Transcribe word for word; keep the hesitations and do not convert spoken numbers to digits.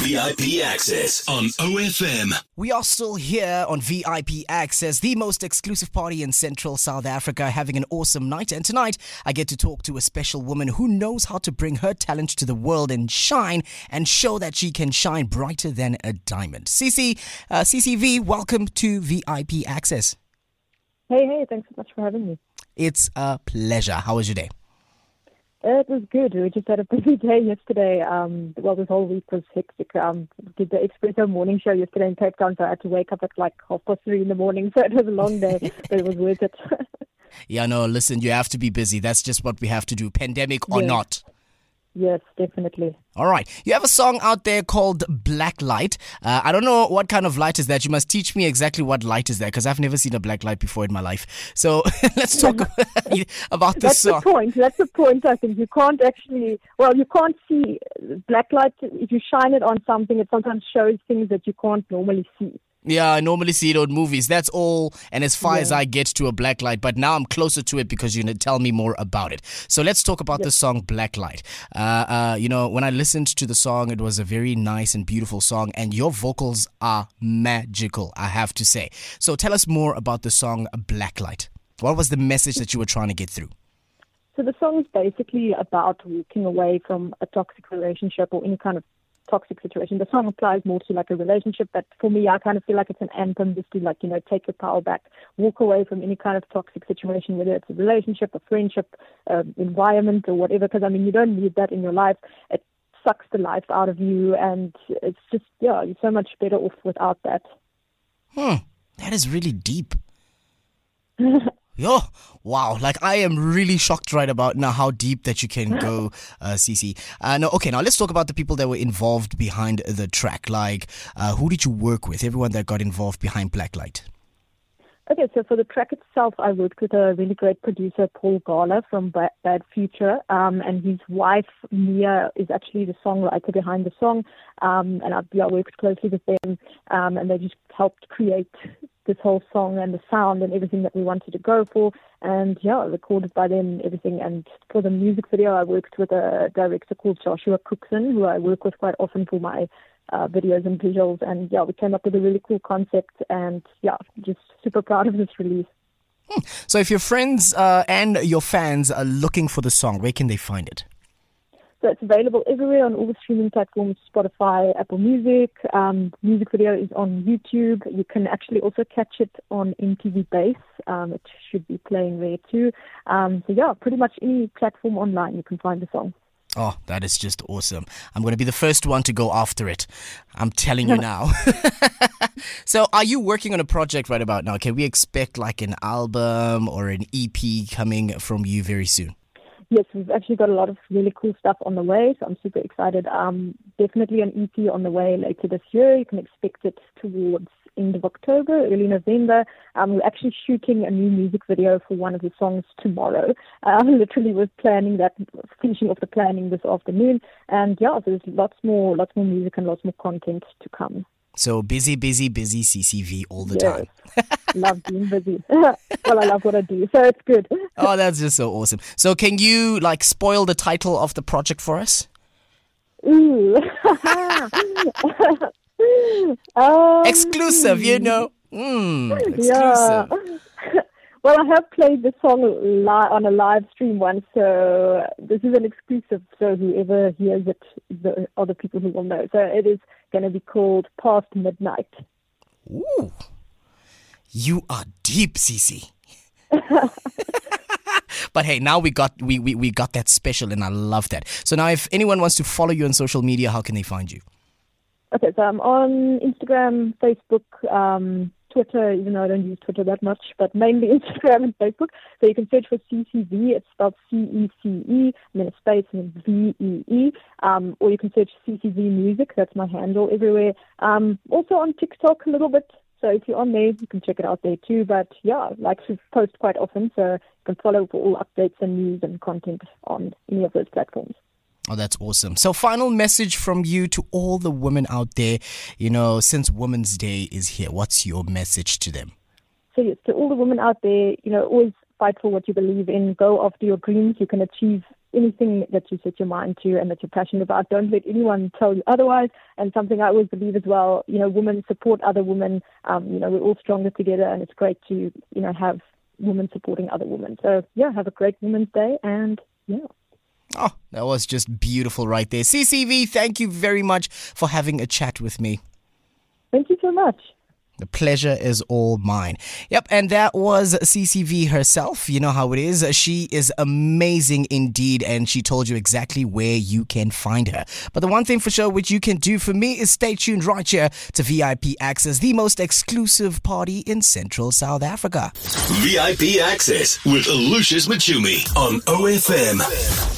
V I P Access on O F M. We are still here on V I P Access, the most exclusive party in Central South Africa, having an awesome night. And tonight, I get to talk to a special woman who knows how to bring her talent to the world and shine and show that she can shine brighter than a diamond. Cece, uh, C C V, welcome to V I P Access. Hey, hey, thanks so much for having me. It's a pleasure. How was your day? It was good. We just had a busy day yesterday. Um, well, this whole week was hectic. Um, did the Espresso morning show yesterday in Cape Town, so I had to wake up at like half past three in the morning. So it was a long day, but it was worth it. Yeah, no, listen, you have to be busy. That's just what we have to do, pandemic or yes. not. Yes, definitely. All right. You have a song out there called Black Light. Uh, I don't know what kind of light is that. You must teach me exactly what light is that, because I've never seen a black light before in my life. So let's talk about this That's song. the point. That's the point, I think. You can't actually, well, you can't see black light. If you shine it on something, it sometimes shows things that you can't normally see. Yeah, I normally see it on movies. That's all, and as far yeah. as I get to a black light. But now I'm closer to it because you're going to tell me more about it. So let's talk about Yes. the song Black Light. Uh, uh, you know, when I listened to the song, it was a very nice and beautiful song, and your vocals are magical, I have to say. So tell us more about the song Black Light. What was the message that you were trying to get through? So the song is basically about walking away from a toxic relationship or any kind of toxic situation. The song applies more to like a relationship, but for me, I kind of feel like it's an anthem just to like, you know, take your power back, walk away from any kind of toxic situation, whether it's a relationship, a friendship, uh, environment or whatever, because I mean, you don't need that in your life. It sucks the life out of you, and it's just, yeah, you're so much better off without that. Hmm, that is really deep. Yo, wow, like I am really shocked right about now how deep that you can go, uh, Cece. Uh, no, okay, now let's talk about the people that were involved behind the track. Like, uh, who did you work with? Everyone that got involved behind Black Light. Okay, so for the track itself, I worked with a really great producer, Paul Gala from Ba- Bad Future, um, and his wife, Mia, is actually the songwriter behind the song, um, and I've yeah, worked closely with them, um, and they just helped create this whole song and the sound and everything that we wanted to go for, and yeah, recorded by them, everything. And for the music video, I worked with a director called Joshua Cookson, who I work with quite often for my uh, videos and visuals, and yeah, we came up with a really cool concept, and yeah, just super proud of this release. Hmm. So if your friends uh, and your fans are looking for the song, where can they find it? So it's available everywhere on all the streaming platforms, Spotify, Apple Music. Um, music video is on YouTube. You can actually also catch it on M T V Base. Um, it should be playing there too. Um, so yeah, pretty much any platform online you can find the song. Oh, that is just awesome. I'm going to be the first one to go after it. I'm telling you now. So are you working on a project right about now? Can we expect like an album or an E P coming from you very soon? Yes, we've actually got a lot of really cool stuff on the way, so I'm super excited. Um, definitely an E P on the way later this year. You can expect it towards end of October, early November. Um, we're actually shooting a new music video for one of the songs tomorrow. Um, literally, we're planning that, finishing off the planning this afternoon, and yeah, there's lots more, lots more music and lots more content to come. So busy, busy, busy C C V all the yes. time. Love being busy. Well, I love what I do, so it's good. Oh, that's just so awesome. So can you like spoil the title of the project for us? Ooh. um, Exclusive, you know. Mm, exclusive. Yeah. Well, I have played the song li- on a live stream once, so this is an exclusive, so whoever hears it, the other people who will know. So it is going to be called Past Midnight. Ooh. You are deep, Cece. But hey, now we got we, we, we got that special, and I love that. So now if anyone wants to follow you on social media, how can they find you? Okay, so I'm on Instagram, Facebook, um, Twitter, even though I don't use Twitter that much, but mainly Instagram and Facebook. So you can search for C C V, it's spelled C E C E, and then a space, and then V E E. Um, or you can search C C V Music, that's my handle everywhere. Um, also on TikTok a little bit. So if you're on there, you can check it out there too. But yeah, I like to post quite often, so you can follow for all updates and news and content on any of those platforms. Oh, that's awesome. So final message from you to all the women out there, you know, since Women's Day is here, what's your message to them? So yes, to all the women out there, you know, always fight for what you believe in, go after your dreams. You can achieve anything that you set your mind to and that you're passionate about, don't let anyone tell you otherwise. And something I always believe as well, you know, women support other women. Um, you know, we're all stronger together, and it's great to, you know, have women supporting other women. So, yeah, have a great Women's Day, and, yeah. Oh, that was just beautiful right there. C C V, thank you very much for having a chat with me. Thank you so much. The pleasure is all mine. Yep, and that was C C V herself. You know how it is. She is amazing indeed, and she told you exactly where you can find her. But the one thing for sure which you can do for me is stay tuned right here to V I P Access, the most exclusive party in Central South Africa. V I P Access with Lucius Machumi on O F M.